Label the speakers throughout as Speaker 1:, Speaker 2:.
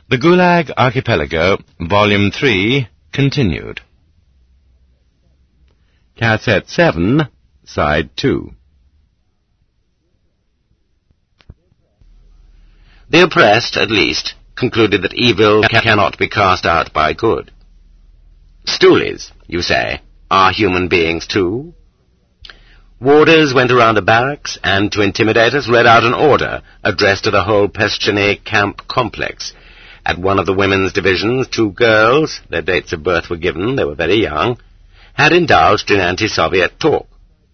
Speaker 1: The Gulag Archipelago, Volume 3, continued. Cassette 7, Side 2.
Speaker 2: The oppressed, at least, concluded that evil cannot be cast out by good. Stoolies, you say, are human beings too? Warders went around the barracks and, to intimidate us, read out an order addressed to the whole Peshchene camp complex. At one of the women's divisions, 2 girls, their dates of birth were given, they were very young, had indulged in anti-Soviet talk.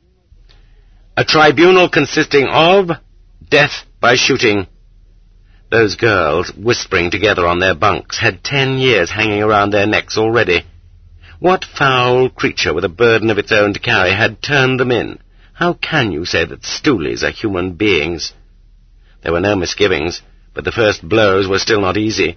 Speaker 2: A tribunal consisting of death by shooting. Those girls, whispering together on their bunks, had 10 years hanging around their necks already. What foul creature with a burden of its own to carry had turned them in? How can you say that stoolies are human beings? There were no misgivings, but the first blows were still not easy.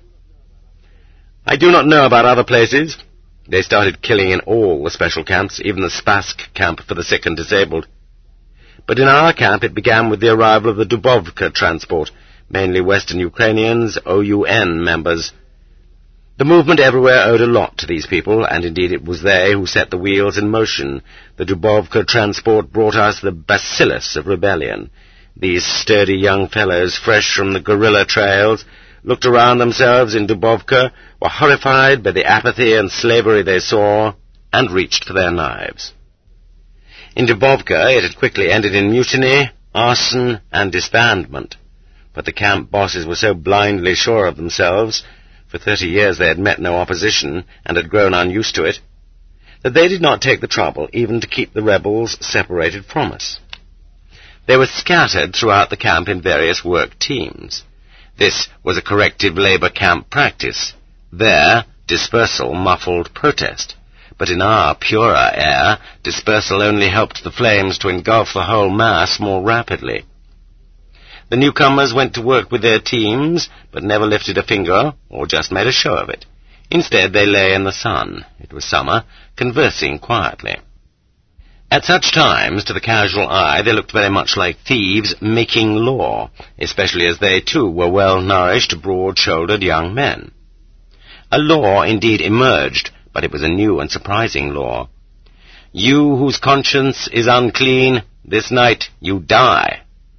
Speaker 2: I do not know about other places. They started killing in all the special camps, even the Spassk camp for the sick and disabled. But in our camp it began with the arrival of the Dubovka transport, mainly Western Ukrainians, OUN members. The movement everywhere owed a lot to these people, and indeed it was they who set the wheels in motion. The Dubovka transport brought us the bacillus of rebellion. These sturdy young fellows, fresh from the guerrilla trails, looked around themselves in Dubovka, were horrified by the apathy and slavery they saw, and reached for their knives. In Dubovka it had quickly ended in mutiny, arson, and disbandment. But the camp bosses were so blindly sure of themselves, for 30 years they had met no opposition and had grown unused to it, that they did not take the trouble even to keep the rebels separated from us. They were scattered throughout the camp in various work teams. This was a corrective labor camp practice. There, dispersal muffled protest. But in our purer air, dispersal only helped the flames to engulf the whole mass more rapidly. The newcomers went to work with their teams, but never lifted a finger, or just made a show of it. Instead, they lay in the sun. It was summer, conversing quietly. At such times, to the casual eye, they looked very much like thieves making law, especially as they, too, were well-nourished, broad-shouldered young men. A law, indeed, emerged, but it was a new and surprising law. You whose conscience is unclean, this night you die.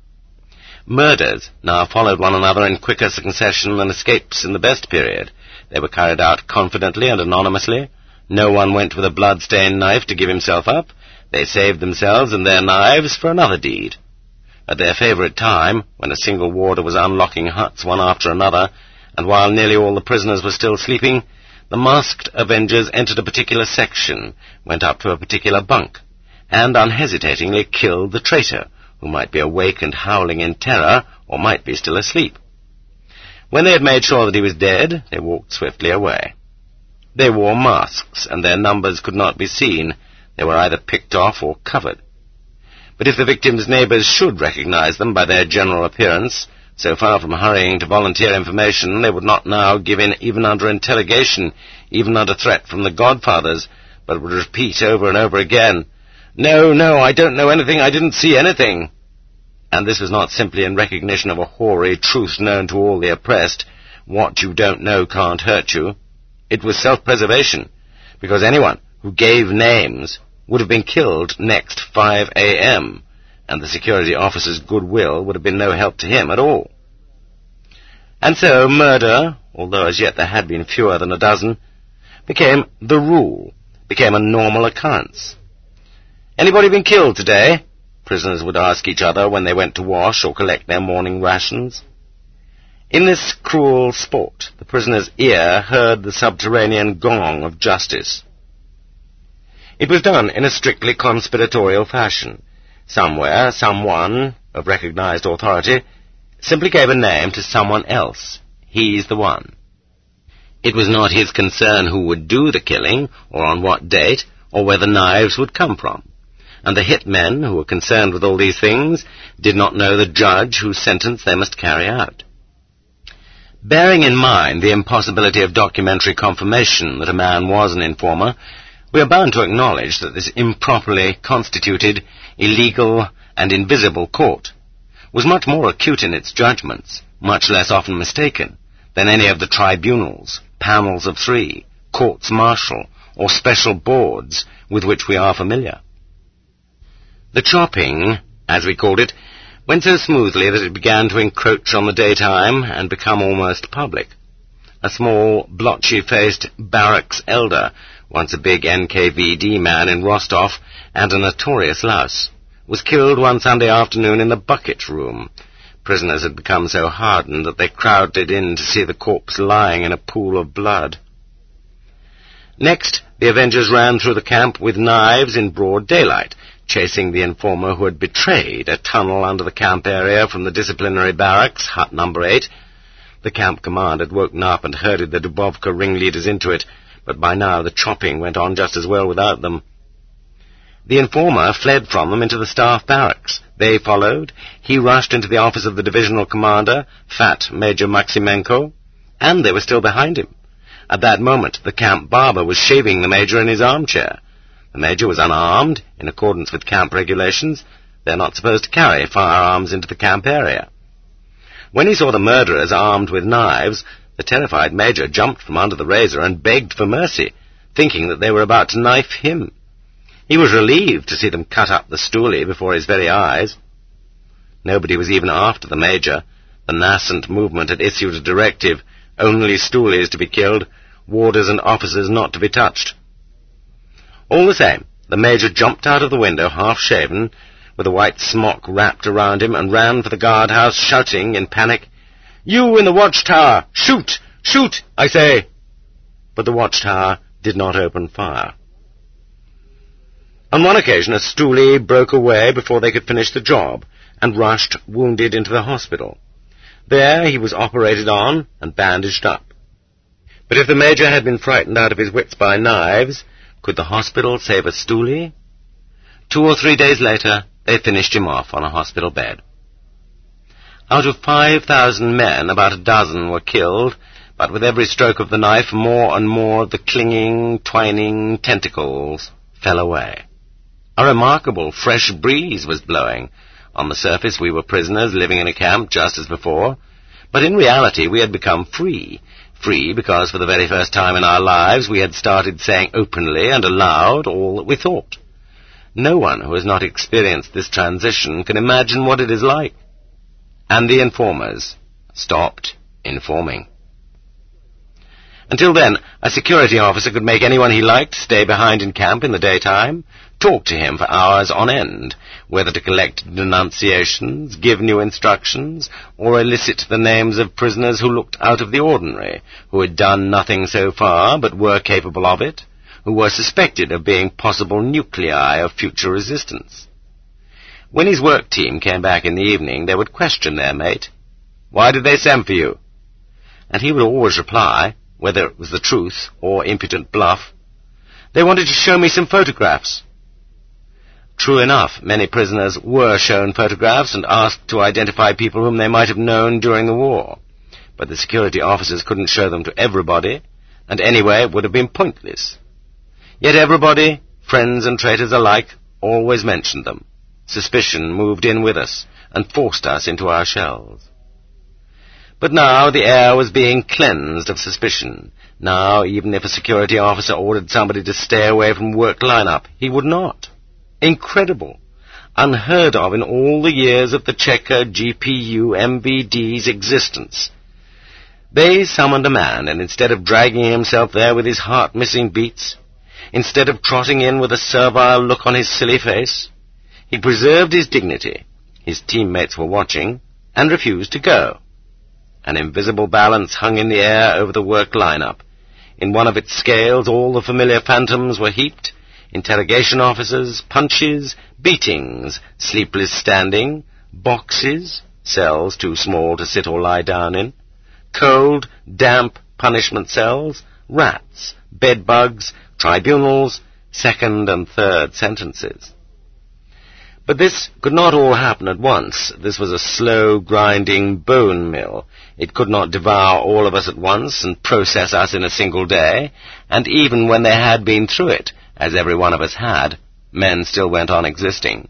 Speaker 2: Murders now followed one another in quicker succession than escapes in the best period. They were carried out confidently and anonymously. No one went with a blood-stained knife to give himself up. They saved themselves and their knives for another deed. At their favourite time, when a single warder was unlocking huts one after another, and while nearly all the prisoners were still sleeping, the masked avengers entered a particular section, went up to a particular bunk, and unhesitatingly killed the traitor, who might be awake and howling in terror, or might be still asleep. When they had made sure that he was dead, they walked swiftly away. They wore masks, and their numbers could not be seen. They were either picked off or covered. But if the victim's neighbors should recognize them by their general appearance, so far from hurrying to volunteer information, they would not now give in even under interrogation, even under threat from the godfathers, but would repeat over and over again, No, I don't know anything, I didn't see anything. And this was not simply in recognition of a hoary truth known to all the oppressed, what you don't know can't hurt you. It was self-preservation, because anyone who gave names would have been killed next 5 a.m., and the security officer's goodwill would have been no help to him at all. And so murder, although as yet there had been fewer than a dozen, became the rule, became a normal occurrence. Anybody been killed today? Prisoners would ask each other when they went to wash or collect their morning rations. In this cruel sport, the prisoner's ear heard the subterranean gong of justice. It was done in a strictly conspiratorial fashion. Somewhere, someone of recognized authority simply gave a name to someone else. He's the one. It was not his concern who would do the killing, or on what date, or where the knives would come from. And the hitmen, who were concerned with all these things, did not know the judge whose sentence they must carry out. Bearing in mind the impossibility of documentary confirmation that a man was an informer, we are bound to acknowledge that this improperly constituted, illegal, and invisible court was much more acute in its judgments, much less often mistaken, than any of the tribunals, panels of 3, courts martial, or special boards with which we are familiar. The chopping, as we called it, went so smoothly that it began to encroach on the daytime and become almost public. A small, blotchy-faced barracks elder, once a big NKVD man in Rostov and a notorious louse, was killed one Sunday afternoon in the bucket room. Prisoners had become so hardened that they crowded in to see the corpse lying in a pool of blood. Next, the Avengers ran through the camp with knives in broad daylight, chasing the informer who had betrayed a tunnel under the camp area from the disciplinary barracks, hut number 8. The camp command had woken up and herded the Dubovka ringleaders into it, but by now the chopping went on just as well without them. The informer fled from them into the staff barracks. They followed. He rushed into the office of the divisional commander, fat Major Maximenko, and they were still behind him. At that moment, the camp barber was shaving the major in his armchair. The major was unarmed, in accordance with camp regulations. They're not supposed to carry firearms into the camp area. When he saw the murderers armed with knives, the terrified major jumped from under the razor and begged for mercy, thinking that they were about to knife him. He was relieved to see them cut up the stoolie before his very eyes. Nobody was even after the major. The nascent movement had issued a directive: only stoolies to be killed, warders and officers not to be touched. All the same, the major jumped out of the window, half-shaven, with a white smock wrapped around him, and ran for the guardhouse, shouting in panic, "You in the watchtower! Shoot! Shoot, I say!" But the watchtower did not open fire. On one occasion, a stoolie broke away before they could finish the job, and rushed wounded into the hospital. There he was operated on and bandaged up. But if the major had been frightened out of his wits by knives, could the hospital save a stoolie? 2 or 3 days later, they finished him off on a hospital bed. Out of 5,000 men, about a dozen were killed, but with every stroke of the knife, more and more of the clinging, twining tentacles fell away. A remarkable fresh breeze was blowing. On the surface we were prisoners living in a camp just as before, but in reality we had become free. Free because for the very first time in our lives we had started saying openly and aloud all that we thought. No one who has not experienced this transition can imagine what it is like. And the informers stopped informing. Until then, a security officer could make anyone he liked stay behind in camp in the daytime, talk to him for hours on end, whether to collect denunciations, give new instructions, or elicit the names of prisoners who looked out of the ordinary, who had done nothing so far but were capable of it, who were suspected of being possible nuclei of future resistance. When his work team came back in the evening, they would question their mate. "Why did they send for you?" And he would always reply, whether it was the truth or impudent bluff, "They wanted to show me some photographs." True enough, many prisoners were shown photographs and asked to identify people whom they might have known during the war. But the security officers couldn't show them to everybody, and anyway it would have been pointless. Yet everybody, friends and traitors alike, always mentioned them. Suspicion moved in with us and forced us into our shells. But now the air was being cleansed of suspicion. Now, even if a security officer ordered somebody to stay away from work line-up, he would not. Incredible. Unheard of in all the years of the Cheka GPU MVD's existence. They summoned a man, and instead of dragging himself there with his heart missing beats, instead of trotting in with a servile look on his silly face, he preserved his dignity. His teammates were watching, and refused to go. An invisible balance hung in the air over the work line-up. In one of its scales all the familiar phantoms were heaped: interrogation officers, punches, beatings, sleepless standing, boxes, cells too small to sit or lie down in, cold, damp punishment cells, rats, bedbugs, tribunals, second and third sentences. But this could not all happen at once. This was a slow, grinding bone mill. It could not devour all of us at once and process us in a single day, and even when they had been through it, as every one of us had, men still went on existing.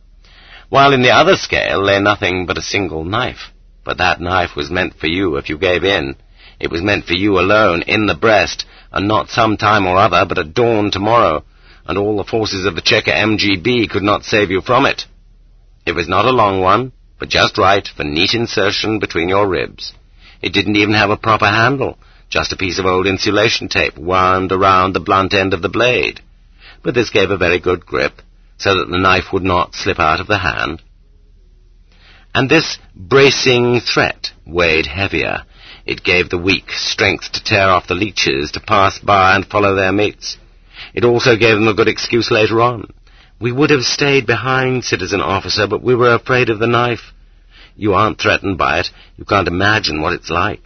Speaker 2: While in the other scale lay nothing but a single knife. But that knife was meant for you if you gave in. It was meant for you alone, in the breast, and not some time or other, but at dawn tomorrow, and all the forces of the Cheka MGB could not save you from it. It was not a long one, but just right for neat insertion between your ribs. It didn't even have a proper handle, just a piece of old insulation tape wound around the blunt end of the blade. But this gave a very good grip, so that the knife would not slip out of the hand. And this bracing threat weighed heavier. It gave the weak strength to tear off the leeches, to pass by and follow their mates. It also gave them a good excuse later on. We would have stayed behind, citizen officer, but we were afraid of the knife. You aren't threatened by it. You can't imagine what it's like.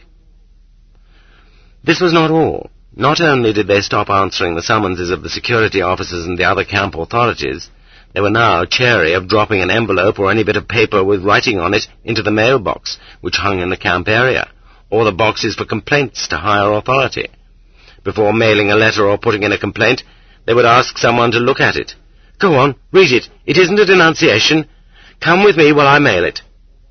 Speaker 2: This was not all. Not only did they stop answering the summonses of the security officers and the other camp authorities, they were now chary of dropping an envelope or any bit of paper with writing on it into the mailbox, which hung in the camp area, or the boxes for complaints to higher authority. Before mailing a letter or putting in a complaint, they would ask someone to look at it. Go on, read it. It isn't a denunciation. Come with me while I mail it.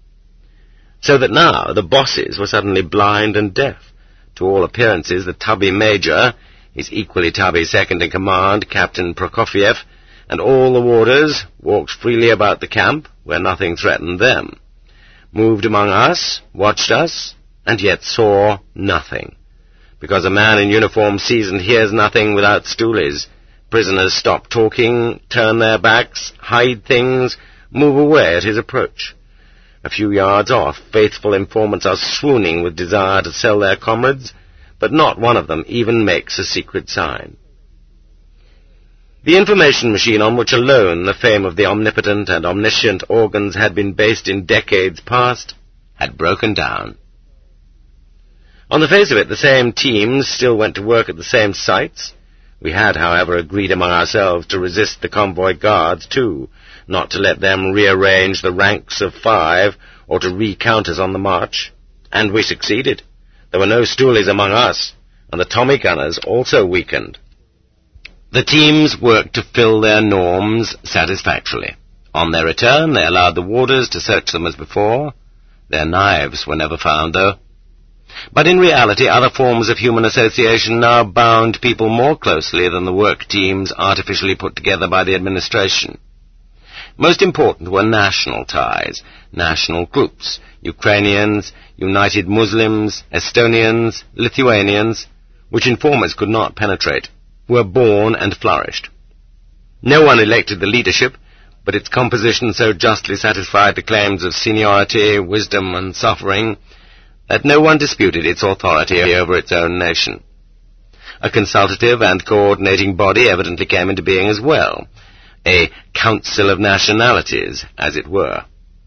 Speaker 2: So that now the bosses were suddenly blind and deaf. To all appearances, the tubby major, his equally tubby second-in-command, Captain Prokofiev, and all the warders walked freely about the camp, where nothing threatened them, moved among us, watched us, and yet saw nothing. Because a man in uniform sees and hears nothing without stoolies. Prisoners stop talking, turn their backs, hide things, move away at his approach. A few yards off, faithful informants are swooning with desire to sell their comrades, but not one of them even makes a secret sign. The information machine on which alone the fame of the omnipotent and omniscient organs had been based in decades past had broken down. On the face of it, the same teams still went to work at the same sites. We had, however, agreed among ourselves to resist the convoy guards, too, not to let them rearrange the ranks of 5 or to recount us on the march. And we succeeded. There were no stoolies among us, and the Tommy gunners also weakened. The teams worked to fill their norms satisfactorily. On their return, they allowed the warders to search them as before. Their knives were never found, though. But in reality, other forms of human association now bound people more closely than the work teams artificially put together by the administration. Most important were national ties, national groups, Ukrainians, United Muslims, Estonians, Lithuanians, which informers could not penetrate, were born and flourished. No one elected the leadership, but its composition so justly satisfied the claims of seniority, wisdom, and suffering that no one disputed its authority over its own nation. A consultative and coordinating body evidently came into being as well, a council of nationalities, as it were.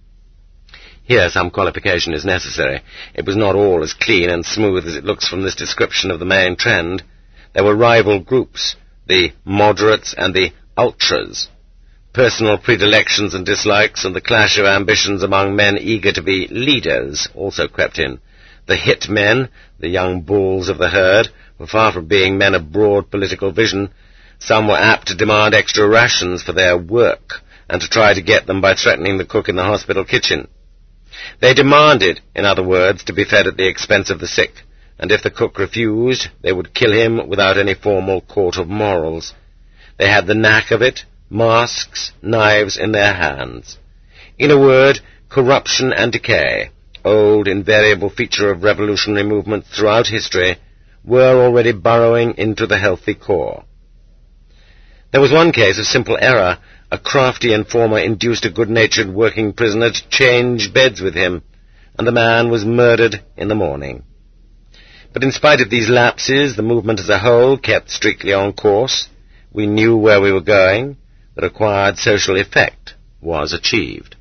Speaker 2: Here some qualification is necessary. It was not all as clean and smooth as it looks from this description of the main trend. There were rival groups, the moderates and the ultras. Personal predilections and dislikes and the clash of ambitions among men eager to be leaders also crept in. The hit men, the young bulls of the herd, were far from being men of broad political vision. Some were apt to demand extra rations for their work, and to try to get them by threatening the cook in the hospital kitchen. They demanded, in other words, to be fed at the expense of the sick, and if the cook refused, they would kill him without any formal court of morals. They had the knack of it, masks, knives in their hands. In a word, corruption and decay, old invariable feature of revolutionary movements throughout history, were already burrowing into the healthy core. There was one case of simple error. A crafty informer induced a good-natured working prisoner to change beds with him, and the man was murdered in the morning. But in spite of these lapses, the movement as a whole kept strictly on course. We knew where we were going. The required social effect was achieved.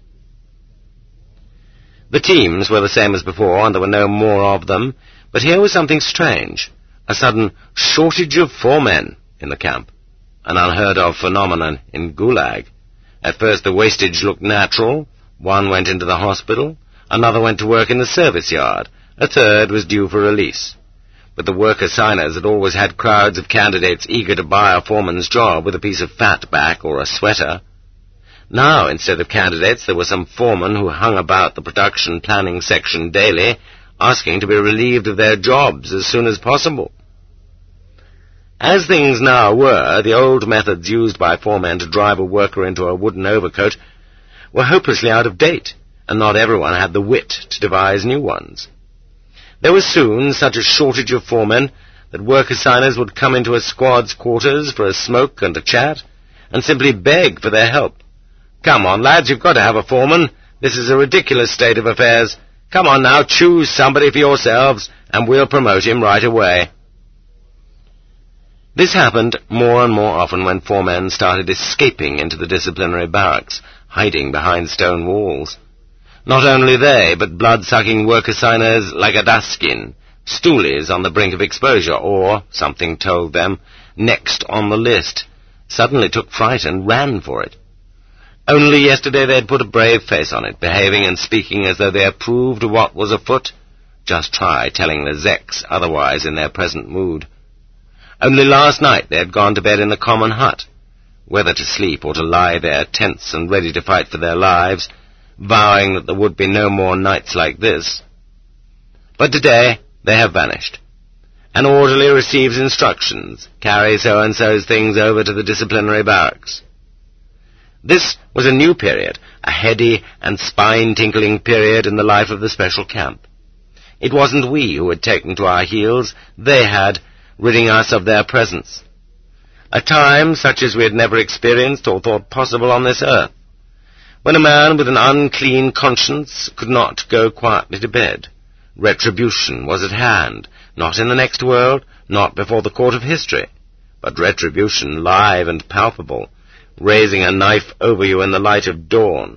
Speaker 2: The teams were the same as before, and there were no more of them, but here was something strange, a sudden shortage of foremen in the camp, an unheard-of phenomenon in Gulag. At first the wastage looked natural. One went into the hospital, another went to work in the service yard, a third was due for release. But the worker signers had always had crowds of candidates eager to buy a foreman's job with a piece of fat back or a sweater. Now, instead of candidates, there were some foremen who hung about the production planning section daily, asking to be relieved of their jobs as soon as possible. As things now were, the old methods used by foremen to drive a worker into a wooden overcoat were hopelessly out of date, and not everyone had the wit to devise new ones. There was soon such a shortage of foremen that work assigners would come into a squad's quarters for a smoke and a chat, and simply beg for their help. "Come on, lads, you've got to have a foreman. This is a ridiculous state of affairs. Come on now, choose somebody for yourselves, and we'll promote him right away." This happened more and more often when foremen started escaping into the disciplinary barracks, hiding behind stone walls. Not only they, but blood-sucking work assigners like Adaskin, stoolies on the brink of exposure, or, something told them, next on the list, suddenly took fright and ran for it. Only yesterday they had put a brave face on it, behaving and speaking as though they approved of what was afoot. Just try telling the Zeks otherwise in their present mood. Only last night they had gone to bed in the common hut, whether to sleep or to lie there tense and ready to fight for their lives, vowing that there would be no more nights like this. But today they have vanished. An orderly receives instructions, carry so-and-so's things over to the disciplinary barracks. This was a new period, a heady and spine-tinkling period in the life of the special camp. It wasn't we who had taken to our heels, they had, ridding us of their presence. A time such as we had never experienced or thought possible on this earth, when a man with an unclean conscience could not go quietly to bed. Retribution was at hand, not in the next world, not before the court of history, but retribution live and palpable, raising a knife over you in the light of dawn.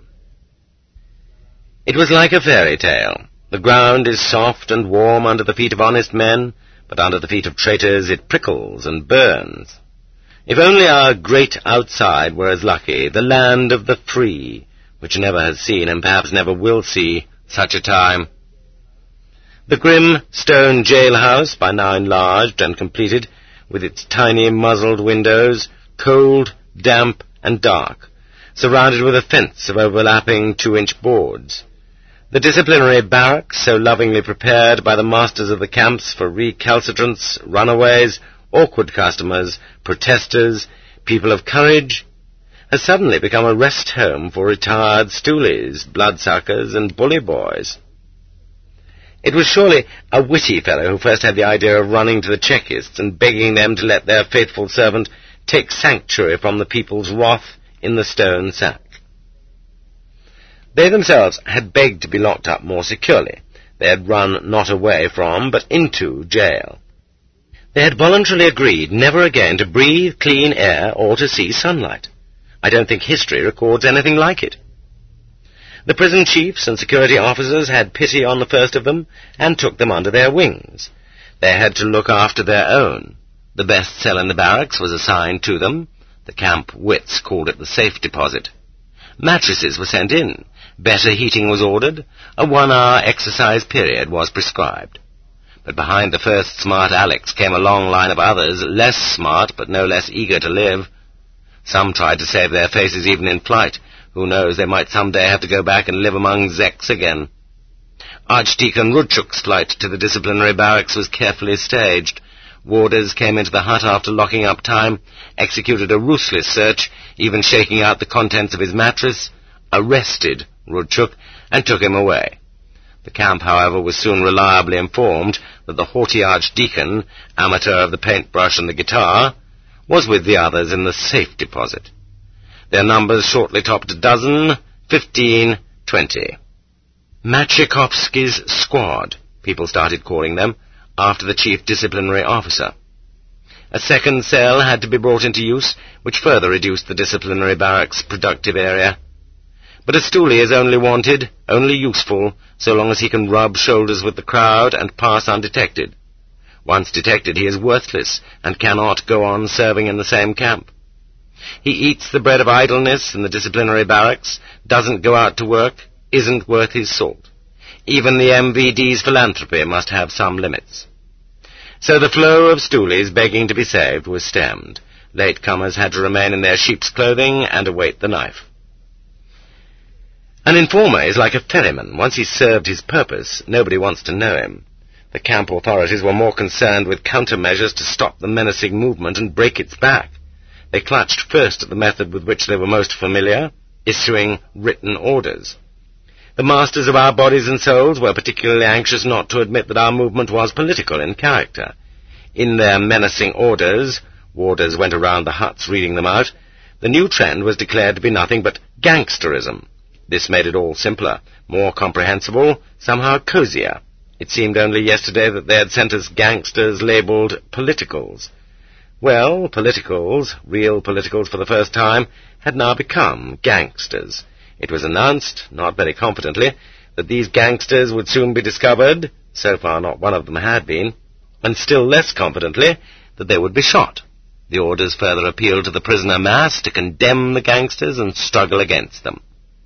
Speaker 2: It was like a fairy tale. The ground is soft and warm under the feet of honest men, but under the feet of traitors it prickles and burns. If only our great outside were as lucky, the land of the free, which never has seen and perhaps never will see such a time. The grim stone jailhouse, by now enlarged and completed, with its tiny muzzled windows, cold, damp, and dark, surrounded with a fence of overlapping 2-inch boards. The disciplinary barracks, so lovingly prepared by the masters of the camps for recalcitrants, runaways, awkward customers, protesters, people of courage, has suddenly become a rest home for retired stoolies, bloodsuckers, and bully boys. It was surely a witty fellow who first had the idea of running to the Czechists and begging them to let their faithful servant take sanctuary from the people's wrath in the stone sack. They themselves had begged to be locked up more securely. They had run not away from, but into jail. They had voluntarily agreed never again to breathe clean air or to see sunlight. I don't think history records anything like it. The prison chiefs and security officers had pity on the first of them and took them under their wings. They had to look after their own. The best cell in the barracks was assigned to them. The camp wits called it the safe deposit. Mattresses were sent in. Better heating was ordered. A 1-hour exercise period was prescribed. But behind the first smart Alex came a long line of others, less smart but no less eager to live. Some tried to save their faces even in flight. Who knows, they might someday have to go back and live among Zeks again. Archdeacon Rudchuk's flight to the disciplinary barracks was carefully staged. Warders came into the hut after locking up time, executed a ruthless search, even shaking out the contents of his mattress, arrested Rudchuk, and took him away. The camp, however, was soon reliably informed that the haughty archdeacon, amateur of the paintbrush and the guitar, was with the others in the safe deposit. Their numbers shortly topped a dozen, 15, 20. Machikovsky's squad, people started calling them, after the chief disciplinary officer. A second cell had to be brought into use, which further reduced the disciplinary barracks' productive area. But a stoolie is only wanted, only useful, so long as he can rub shoulders with the crowd and pass undetected. Once detected, he is worthless and cannot go on serving in the same camp. He eats the bread of idleness in the disciplinary barracks, doesn't go out to work, isn't worth his salt. Even the MVD's philanthropy must have some limits. So the flow of stoolies begging to be saved was stemmed. Latecomers had to remain in their sheep's clothing and await the knife. An informer is like a ferryman. Once he's served his purpose, nobody wants to know him. The camp authorities were more concerned with countermeasures to stop the menacing movement and break its back. They clutched first at the method with which they were most familiar, issuing written orders. The masters of our bodies and souls were particularly anxious not to admit that our movement was political in character. In their menacing orders, warders went around the huts reading them out, the new trend was declared to be nothing but gangsterism. This made it all simpler, more comprehensible, somehow cozier. It seemed only yesterday that they had sent us gangsters labelled politicals. Well, politicals, real politicals for the first time, had now become gangsters. It was announced, not very confidently, that these gangsters would soon be discovered, so far not one of them had been, and still less confidently that they would be shot. The orders further appealed to the prisoner mass to condemn the gangsters and struggle against them.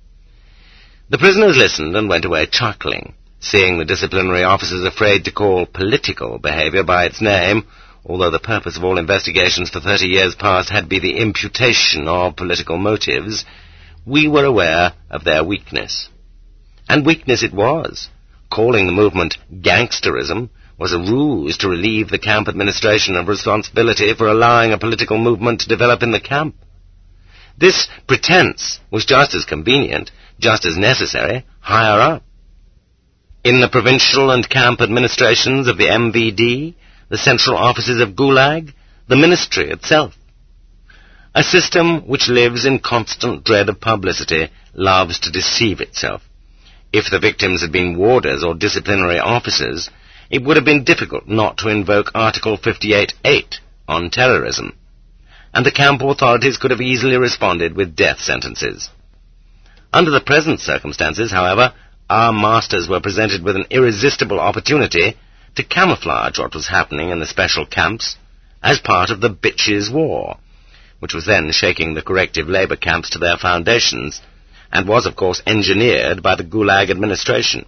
Speaker 2: The prisoners listened and went away chuckling, seeing the disciplinary officers afraid to call political behaviour by its name, although the purpose of all investigations for 30 years past had been the imputation of political motives. We were aware of their weakness. And weakness it was. Calling the movement gangsterism was a ruse to relieve the camp administration of responsibility for allowing a political movement to develop in the camp. This pretense was just as convenient, just as necessary, higher up. In the provincial and camp administrations of the MVD, the central offices of Gulag, the ministry itself. A system which lives in constant dread of publicity loves to deceive itself. If the victims had been warders or disciplinary officers, it would have been difficult not to invoke Article 58.8 on terrorism, and the camp authorities could have easily responded with death sentences. Under the present circumstances, however, our masters were presented with an irresistible opportunity to camouflage what was happening in the special camps as part of the Bitches' War, which was then shaking the corrective labour camps to their foundations, and was, of course, engineered by the Gulag administration.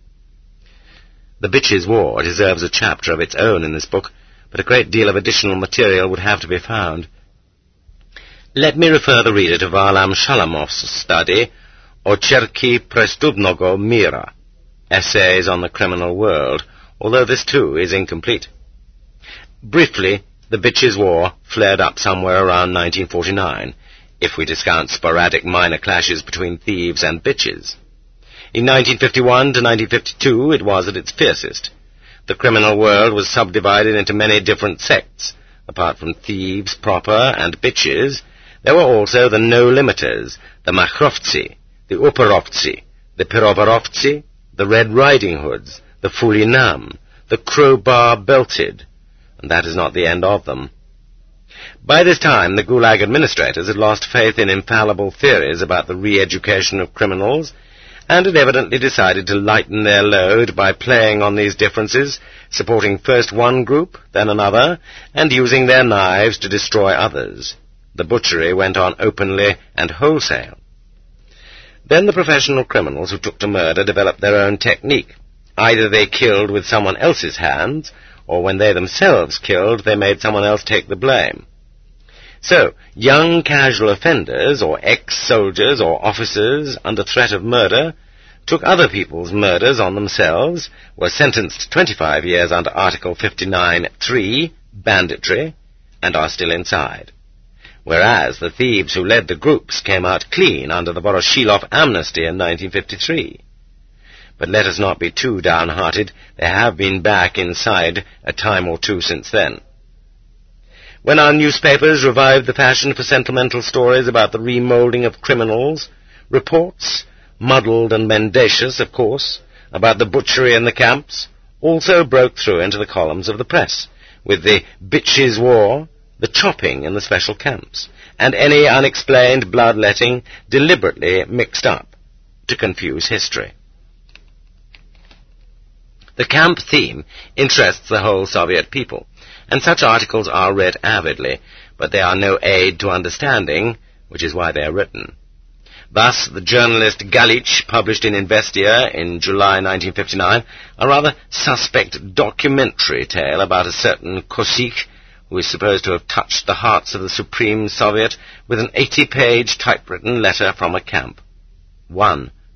Speaker 2: The Bitches' War deserves a chapter of its own in this book, but a great deal of additional material would have to be found. Let me refer the reader to Varlam Shalamov's study, Ocherki Prestupnogo Mira, Essays on the Criminal World, although this too is incomplete. Briefly, the Bitches' War flared up somewhere around 1949, if we discount sporadic minor clashes between thieves and bitches. In 1951 to 1952 it was at its fiercest. The criminal world was subdivided into many different sects. Apart from thieves proper and bitches, there were also the no-limiters, the Makhrovtsi, the Uperovtsi, the Pirovorovtsi, the Red Riding Hoods, the Fulinam, the Crowbar-Belted, and that is not the end of them. By this time, the Gulag administrators had lost faith in infallible theories about the re-education of criminals, and had evidently decided to lighten their load by playing on these differences, supporting first one group, then another, and using their knives to destroy others. The butchery went on openly and wholesale. Then the professional criminals who took to murder developed their own technique. Either they killed with someone else's hands, or when they themselves killed, they made someone else take the blame. So, young casual offenders, or ex-soldiers or officers under threat of murder, took other people's murders on themselves, were sentenced to 25 years under Article 59.3, banditry, and are still inside. Whereas the thieves who led the groups came out clean under the Voroshilov amnesty in 1953. But let us not be too downhearted. They have been back inside a time or two since then. When our newspapers revived the fashion for sentimental stories about the remoulding of criminals, reports, muddled and mendacious, of course, about the butchery in the camps, also broke through into the columns of the press, with the Bitches' War, the chopping in the special camps, and any unexplained bloodletting deliberately mixed up to confuse history. The camp theme interests the whole Soviet people, and such articles are read avidly, but they are no aid to understanding, which is why they are written. Thus, the journalist Galich published in Investia in July 1959 a rather suspect documentary tale about a certain Kosik who is supposed to have touched the hearts of the Supreme Soviet with an 80-page typewritten letter from a camp. One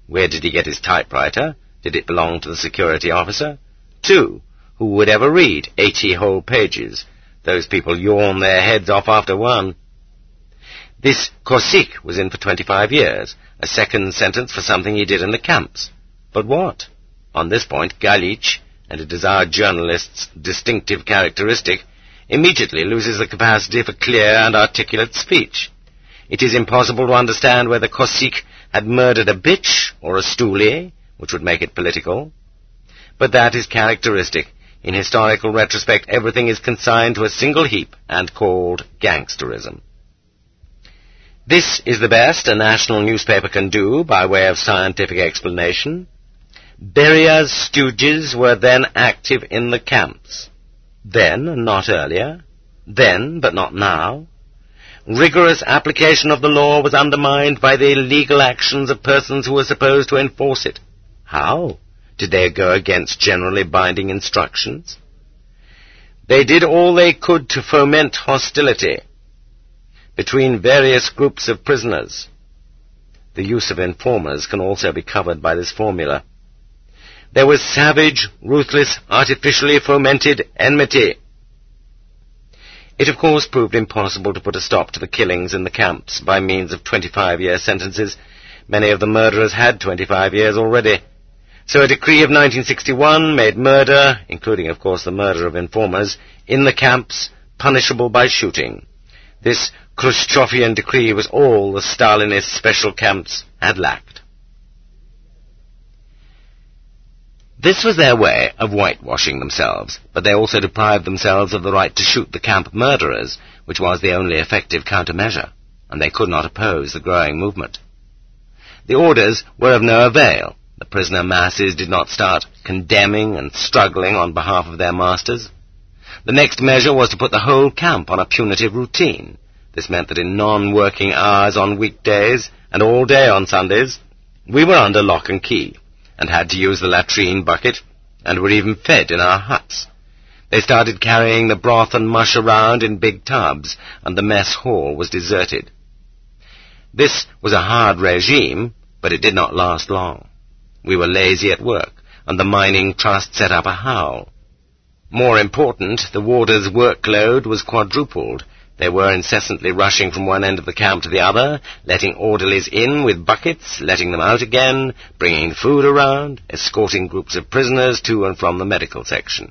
Speaker 2: Where did he get his typewriter? Did it belong to the security officer? 2. Who would ever read 80 whole pages? Those people yawn their heads off after one. This Kosik was in for 25 years, a second sentence for something he did in the camps. But what? On this point, Galich, and it is our journalist's distinctive characteristic, immediately loses the capacity for clear and articulate speech. It is impossible to understand whether Kosik had murdered a bitch or a stoolie, which would make it political. But that is characteristic. In historical retrospect, everything is consigned to a single heap and called gangsterism. This is the best a national newspaper can do by way of scientific explanation. Beria's stooges were then active in the camps. Then, and not earlier. Then, but not now. Rigorous application of the law was undermined by the illegal actions of persons who were supposed to enforce it. How? Did they go against generally binding instructions? They did all they could to foment hostility between various groups of prisoners. The use of informers can also be covered by this formula. There was savage, ruthless, artificially fomented enmity. It, of course, proved impossible to put a stop to the killings in the camps by means of 25-year sentences. Many of the murderers had 25 years already. So a decree of 1961 made murder, including, of course, the murder of informers, in the camps punishable by shooting. This Khrushchevian decree was all the Stalinist special camps had lacked. This was their way of whitewashing themselves, but they also deprived themselves of the right to shoot the camp murderers, which was the only effective countermeasure, and they could not oppose the growing movement. The orders were of no avail. The prisoner masses did not start condemning and struggling on behalf of their masters. The next measure was to put the whole camp on a punitive routine. This meant that in non-working hours on weekdays and all day on Sundays, we were under lock and key, and had to use the latrine bucket, and were even fed in our huts. They started carrying the broth and mush around in big tubs, and the mess hall was deserted. This was a hard regime, but it did not last long. We were lazy at work, and the mining trust set up a howl. More important, the warders' workload was quadrupled. They were incessantly rushing from one end of the camp to the other, letting orderlies in with buckets, letting them out again, bringing food around, escorting groups of prisoners to and from the medical section.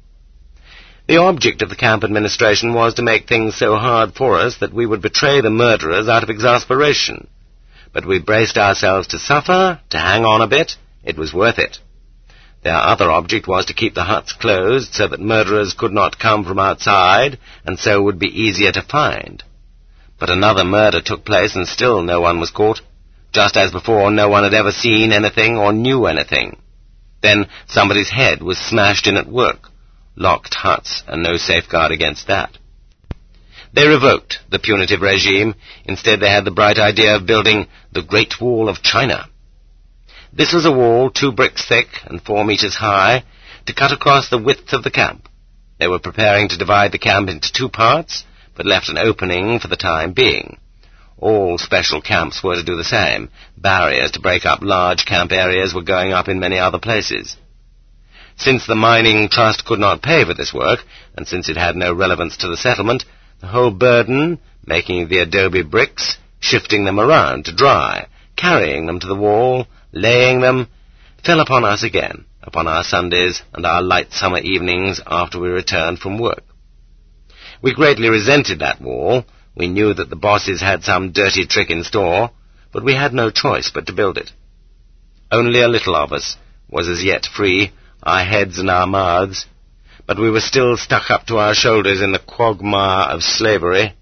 Speaker 2: The object of the camp administration was to make things so hard for us that we would betray the murderers out of exasperation. But we braced ourselves to suffer, to hang on a bit. It was worth it. Their other object was to keep the huts closed so that murderers could not come from outside, and so would be easier to find. But another murder took place, and still no one was caught. Just as before, no one had ever seen anything or knew anything. Then somebody's head was smashed in at work. Locked huts, and no safeguard against that. They revoked the punitive regime. Instead, they had the bright idea of building the Great Wall of China. This was a wall 2 bricks thick and 4 meters high, to cut across the width of the camp. They were preparing to divide the camp into 2 parts, but left an opening for the time being. All special camps were to do the same. Barriers to break up large camp areas were going up in many other places. Since the mining trust could not pay for this work, and since it had no relevance to the settlement, the whole burden, making the adobe bricks, shifting them around to dry, carrying them to the wall, laying them, fell upon us again, upon our Sundays and our light summer evenings after we returned from work. We greatly resented that wall. We knew that the bosses had some dirty trick in store, but we had no choice but to build it. Only a little of us was as yet free, our heads and our mouths, but we were still stuck up to our shoulders in the quagmire of slavery.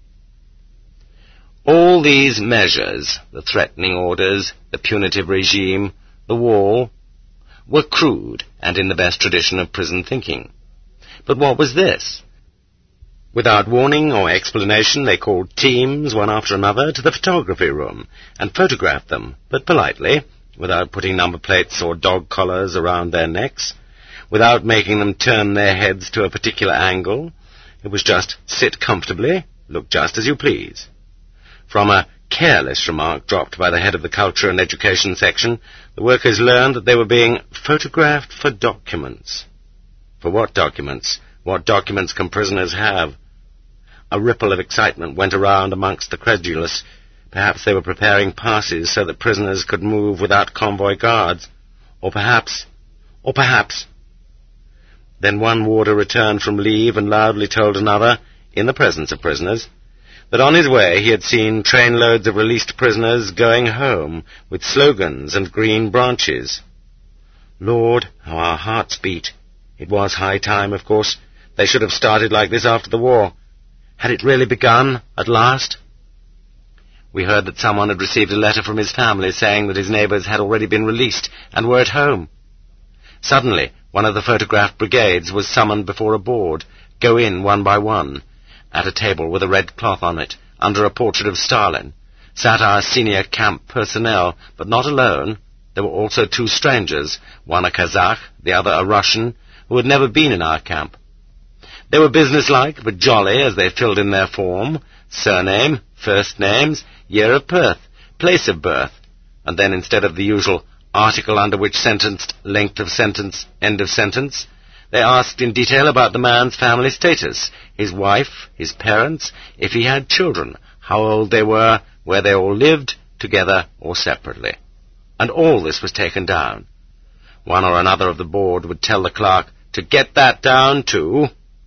Speaker 2: All these measures, the threatening orders, the punitive regime, the wall, were crude and in the best tradition of prison thinking. But what was this? Without warning or explanation, they called teams, one after another, to the photography room and photographed them, but politely, without putting number plates or dog collars around their necks, without making them turn their heads to a particular angle. It was just sit comfortably, look just as you please. From a careless remark dropped by the head of the Culture and Education section, the workers learned that they were being photographed for documents. For what documents? What documents can prisoners have? A ripple of excitement went around amongst the credulous. Perhaps they were preparing passes so that prisoners could move without convoy guards. Or perhaps... Then one warder returned from leave and loudly told another, in the presence of prisoners, that on his way he had seen trainloads of released prisoners going home with slogans and green branches. Lord, how our hearts beat. It was high time, of course. They should have started like this after the war. Had it really begun, at last? We heard that someone had received a letter from his family saying that his neighbours had already been released and were at home. Suddenly, one of the photographed brigades was summoned before a board, go in one by one. At a table with a red cloth on it, under a portrait of Stalin, sat our senior camp personnel, but not alone. There were also two strangers, one a Kazakh, the other a Russian, who had never been in our camp. They were businesslike but jolly as they filled in their form, surname, first names, year of birth, place of birth, and then instead of the usual article under which sentenced, length of sentence, end of sentence, they asked in detail about the man's family status, his wife, his parents, if he had children, how old they were, where they all lived, together or separately. And all this was taken down. One or another of the board would tell the clerk to get that down too.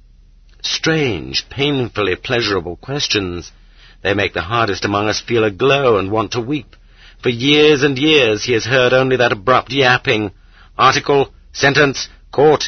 Speaker 2: Strange, painfully pleasurable questions. They make the hardest among us feel a glow and want to weep. For years and years he has heard only that abrupt yapping, article, sentence, court.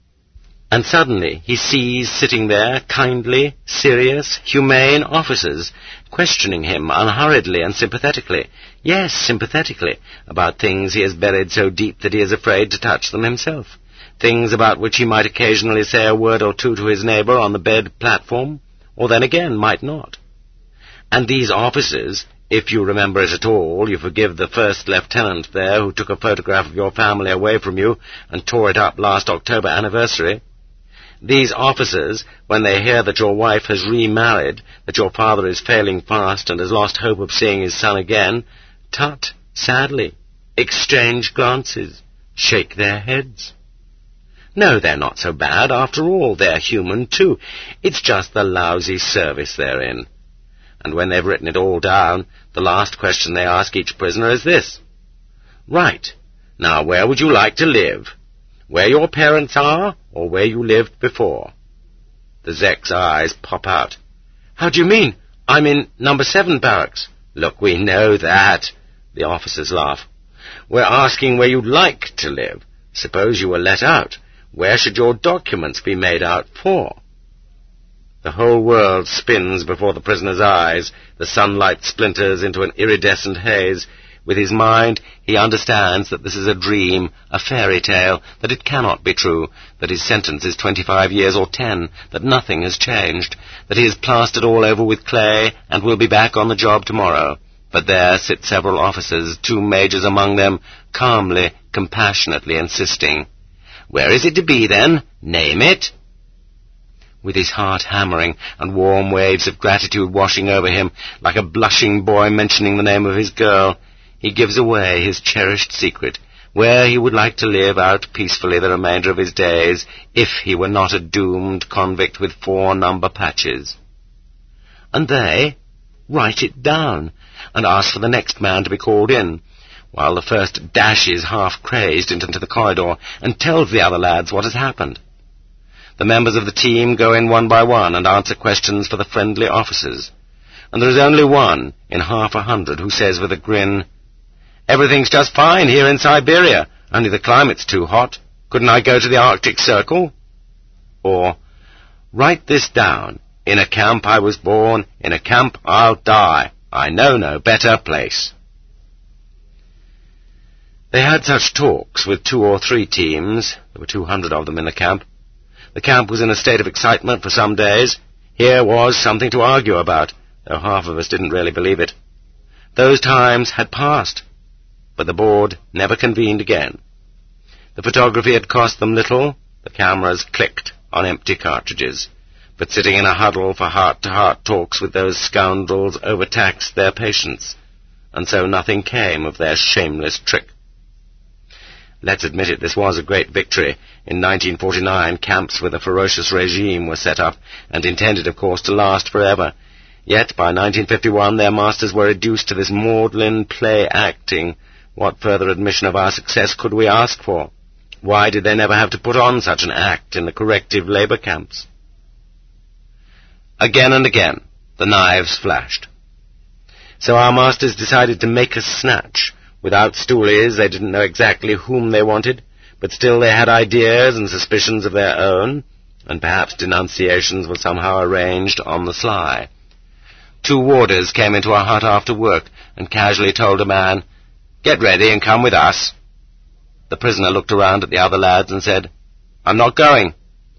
Speaker 2: And suddenly he sees sitting there kindly, serious, humane officers, questioning him unhurriedly and sympathetically, yes, sympathetically, about things he has buried so deep that he is afraid to touch them himself, things about which he might occasionally say a word or two to his neighbour on the bed platform, or then again might not. And these officers, if you remember it at all, you forgive the first lieutenant there who took a photograph of your family away from you and tore it up last October anniversary. These officers, when they hear that your wife has remarried, that your father is failing fast and has lost hope of seeing his son again, tut, sadly, exchange glances, shake their heads. No, they're not so bad, after all, they're human too. It's just the lousy service they're in. And when they've written it all down, the last question they ask each prisoner is this. Right, now where would you like to live? Where your parents are, or where you lived before? The Zek's eyes pop out. How do you mean? I'm in number 7 barracks. Look, we know that. The officers laugh. We're asking where you'd like to live. Suppose you were let out. Where should your documents be made out for? The whole world spins before the prisoner's eyes. The sunlight splinters into an iridescent haze. With his mind, he understands that this is a dream, a fairy tale, that it cannot be true, that his sentence is 25 years or 10, that nothing has changed, that he is plastered all over with clay and will be back on the job tomorrow. But there sit several officers, 2 majors among them, calmly, compassionately insisting. Where is it to be, then? Name it. With his heart hammering and warm waves of gratitude washing over him, like a blushing boy mentioning the name of his girl, he gives away his cherished secret, where he would like to live out peacefully the remainder of his days, if he were not a doomed convict with 4 number patches. And they write it down, and ask for the next man to be called in, while the first dashes half-crazed into the corridor and tells the other lads what has happened. The members of the team go in one by one and answer questions for the friendly officers, and there is only one in half 100 who says with a grin, Everything's just fine here in Siberia, only the climate's too hot. Couldn't I go to the Arctic Circle? Or, write this down. In a camp I was born, in a camp I'll die. I know no better place. They had such talks with 2 or 3 teams. There were 200 of them in the camp. The camp was in a state of excitement for some days. Here was something to argue about, though half of us didn't really believe it. Those times had passed, but the board never convened again. The photography had cost them little. The cameras clicked on empty cartridges. but sitting in a huddle for heart-to-heart talks with those scoundrels overtaxed their patience, and so nothing came of their shameless trick. Let's admit it, this was a great victory. In 1949, camps with a ferocious regime were set up, and intended, of course, to last forever. Yet, by 1951, their masters were reduced to this maudlin play acting. What further admission of our success could we ask for? Why did they never have to put on such an act in the corrective labour camps? Again and again, the knives flashed. So our masters decided to make us snatch. Without stoolies, they didn't know exactly whom they wanted, but still they had ideas and suspicions of their own, and perhaps denunciations were somehow arranged on the sly. 2 warders came into our hut after work and casually told a man, "Get ready and come with us." The prisoner looked around at the other lads and said, "I'm not going."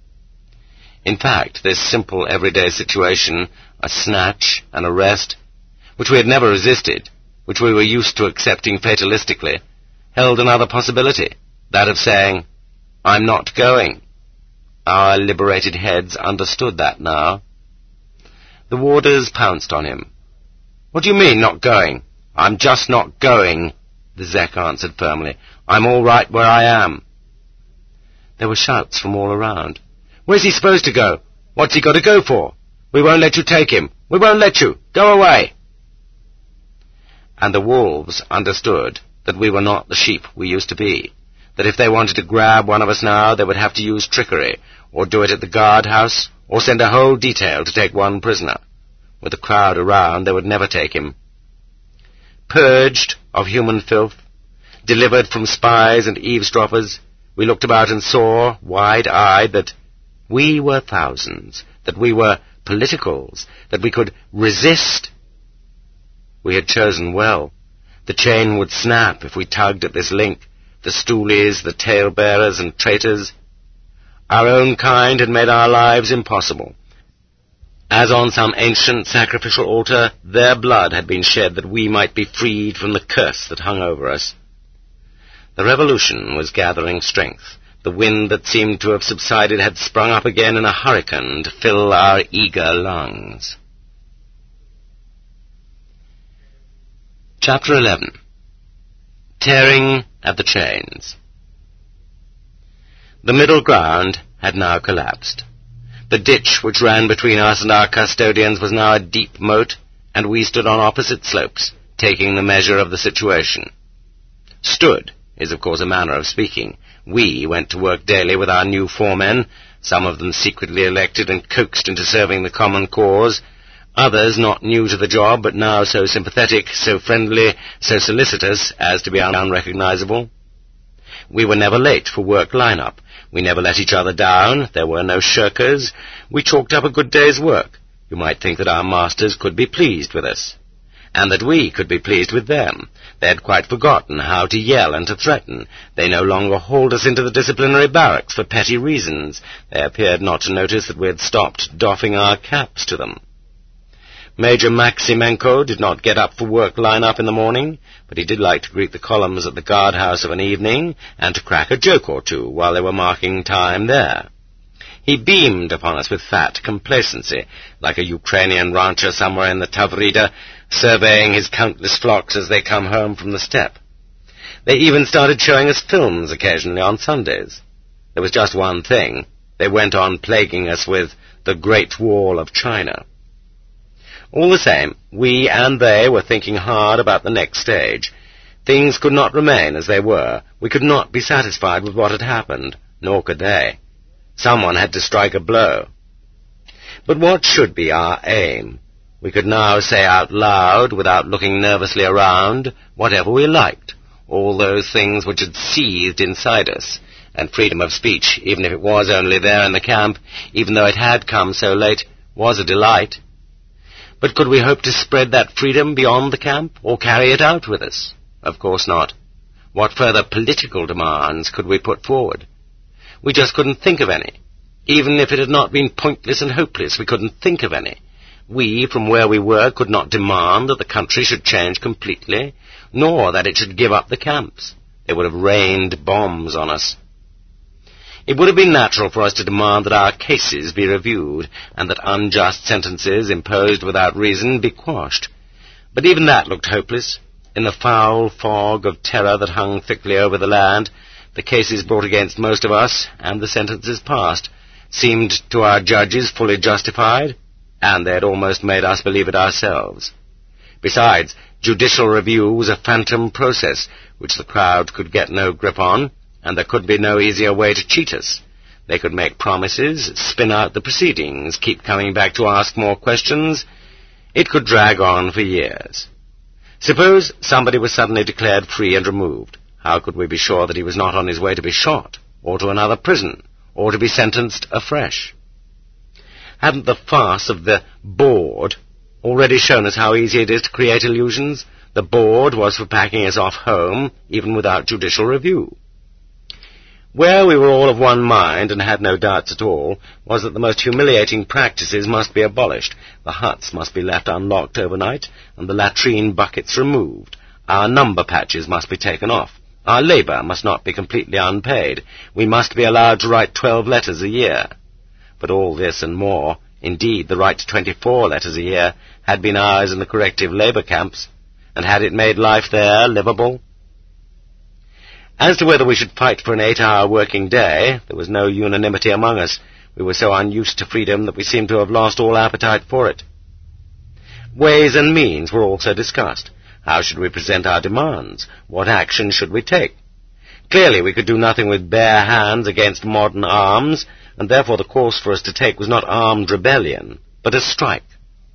Speaker 2: In fact, this simple everyday situation, a snatch, an arrest, which we had never resisted, which we were used to accepting fatalistically, held another possibility, that of saying, "I'm not going." Our liberated heads understood that now. The warders pounced on him. "What do you mean, not going?" "I'm just not going," the Zek answered firmly. "I'm all right where I am." There were shouts from all around. "Where's he supposed to go? What's he got to go for? We won't let you take him. We won't let you. Go away." And the wolves understood that we were not the sheep we used to be, that if they wanted to grab one of us now, they would have to use trickery, or do it at the guard-house, or send a whole detail to take one prisoner. With the crowd around, they would never take him. Purged of human filth, delivered from spies and eavesdroppers, we looked about and saw, wide-eyed, that we were thousands, that we were politicals, that we could resist. We had chosen well. The chain would snap if we tugged at this link, the stoolies, the tale-bearers and traitors. Our own kind had made our lives impossible. As on some ancient sacrificial altar, their blood had been shed that we might be freed from the curse that hung over us. The revolution was gathering strength. The wind that seemed to have subsided had sprung up again in a hurricane to fill our eager lungs. Chapter 11. Tearing at the Chains. The middle ground had now collapsed. The ditch which ran between us and our custodians was now a deep moat, and we stood on opposite slopes, taking the measure of the situation. Stood is, of course, a manner of speaking. We went to work daily with our new foremen, some of them secretly elected and coaxed into serving the common cause, others not new to the job, but now so sympathetic, so friendly, so solicitous as to be unrecognizable. We were never late for work line-up. We never let each other down. There were no shirkers. We chalked up a good day's work. You might think that our masters could be pleased with us, and that we could be pleased with them. They had quite forgotten how to yell and to threaten. They no longer hauled us into the disciplinary barracks for petty reasons. They appeared not to notice that we had stopped doffing our caps to them. Major Maximenko did not get up for work line-up in the morning, but he did like to greet the columns at the guard-house of an evening, and to crack a joke or two while they were marking time there. He beamed upon us with fat complacency, like a Ukrainian rancher somewhere in the Tavrida, surveying his countless flocks as they come home from the steppe. They even started showing us films occasionally on Sundays. There was just one thing. They went on plaguing us with the Great Wall of China. All the same, we and they were thinking hard about the next stage. Things could not remain as they were. We could not be satisfied with what had happened, nor could they. Someone had to strike a blow. But what should be our aim? We could now say out loud, without looking nervously around, whatever we liked, all those things which had seethed inside us, and freedom of speech, even if it was only there in the camp, even though it had come so late, was a delight. But could we hope to spread that freedom beyond the camp, or carry it out with us? Of course not. What further political demands could we put forward? We just couldn't think of any. Even if it had not been pointless and hopeless, we couldn't think of any. We, from where we were, could not demand that the country should change completely, nor that it should give up the camps. They would have rained bombs on us. It would have been natural for us to demand that our cases be reviewed, and that unjust sentences imposed without reason be quashed. But even that looked hopeless. In the foul fog of terror that hung thickly over the land, the cases brought against most of us, and the sentences passed, seemed to our judges fully justified, and they had almost made us believe it ourselves. Besides, judicial review was a phantom process, which the crowd could get no grip on, and there could be no easier way to cheat us. They could make promises, spin out the proceedings, keep coming back to ask more questions. It could drag on for years. Suppose somebody was suddenly declared free and removed. How could we be sure that he was not on his way to be shot, or to another prison, or to be sentenced afresh? Hadn't the farce of the board already shown us how easy it is to create illusions? The board was for packing us off home, even without judicial review. Where we were all of one mind, and had no doubts at all, was that the most humiliating practices must be abolished. The huts must be left unlocked overnight, and the latrine buckets removed. Our number patches must be taken off. Our labour must not be completely unpaid. We must be allowed to write 12 letters a year. But all this and more, indeed the right to 24 letters a year, had been ours in the corrective labour camps, and had it made life there livable? As to whether we should fight for an 8-hour working day, there was no unanimity among us. We were so unused to freedom that we seemed to have lost all appetite for it. Ways and means were also discussed. How should we present our demands? What action should we take? Clearly we could do nothing with bare hands against modern arms, and therefore the course for us to take was not armed rebellion, but a strike.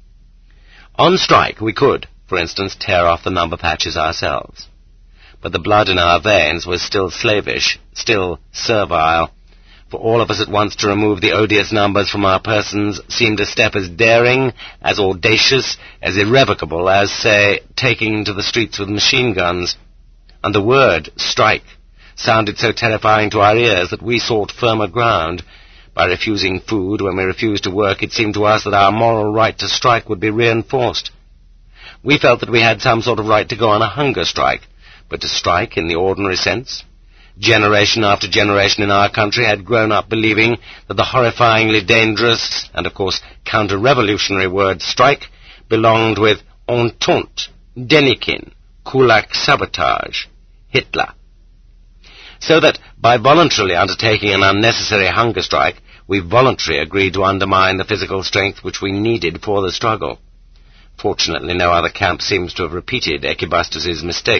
Speaker 2: On strike we could, for instance, tear off the number patches ourselves. But the blood in our veins was still slavish, still servile. For all of us at once to remove the odious numbers from our persons seemed a step as daring, as audacious, as irrevocable as, say, taking to the streets with machine guns. And the word, strike, sounded so terrifying to our ears that we sought firmer ground. By refusing food when we refused to work, it seemed to us that our moral right to strike would be reinforced. We felt that we had some sort of right to go on a hunger strike, but to strike in the ordinary sense. Generation after generation in our country had grown up believing that the horrifyingly dangerous and, of course, counter-revolutionary word strike belonged with Entente, Denikin, Kulak sabotage, Hitler. So that, by voluntarily undertaking an unnecessary hunger strike, we voluntarily agreed to undermine the physical strength which we needed for the struggle. Fortunately, no other camp seems to have repeated Echebustus's mistake.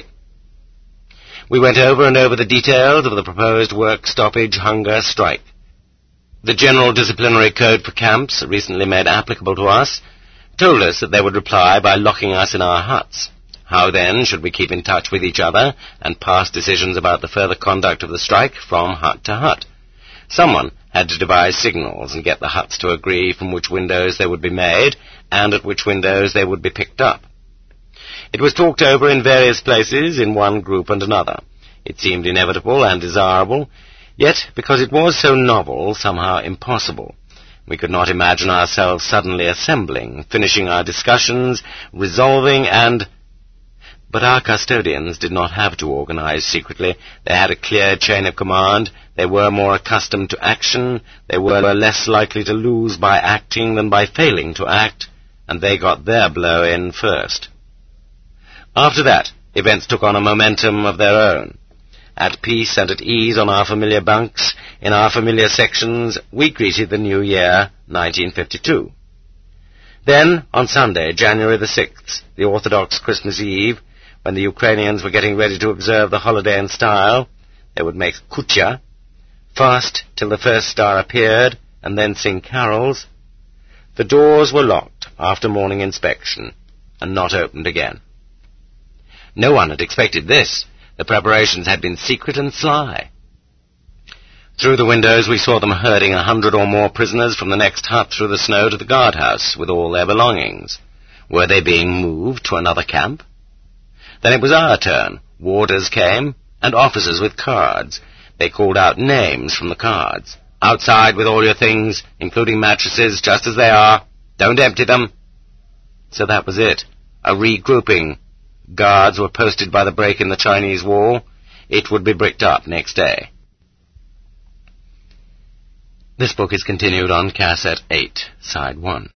Speaker 2: We went over and over the details of the proposed work-stoppage hunger strike. The General Disciplinary Code for Camps, recently made applicable to us, told us that they would reply by locking us in our huts. How, then, should we keep in touch with each other and pass decisions about the further conduct of the strike from hut to hut? Someone had to devise signals and get the huts to agree from which windows they would be made and at which windows they would be picked up. It was talked over in various places, in one group and another. It seemed inevitable and desirable, yet, because it was so novel, somehow impossible. We could not imagine ourselves suddenly assembling, finishing our discussions, resolving, But our custodians did not have to organize secretly. They had a clear chain of command. They were more accustomed to action. They were less likely to lose by acting than by failing to act, and they got their blow in first. After that, events took on a momentum of their own. At peace and at ease on our familiar bunks, in our familiar sections, we greeted the new year, 1952. Then, on Sunday, January the 6th, the Orthodox Christmas Eve, when the Ukrainians were getting ready to observe the holiday in style, they would make kutya, fast till the first star appeared, and then sing carols. The doors were locked after morning inspection, and not opened again. No one had expected this. The preparations had been secret and sly. Through the windows we saw them herding 100 or more prisoners from the next hut through the snow to the guardhouse with all their belongings. Were they being moved to another camp? Then it was our turn. Warders came, and officers with cards. They called out names from the cards. Outside with all your things, including mattresses, just as they are. Don't empty them. So that was it. A regrouping. Guards were posted by the break in the Chinese wall. It would be bricked up next day. This book is continued on Cassette 8, Side 1.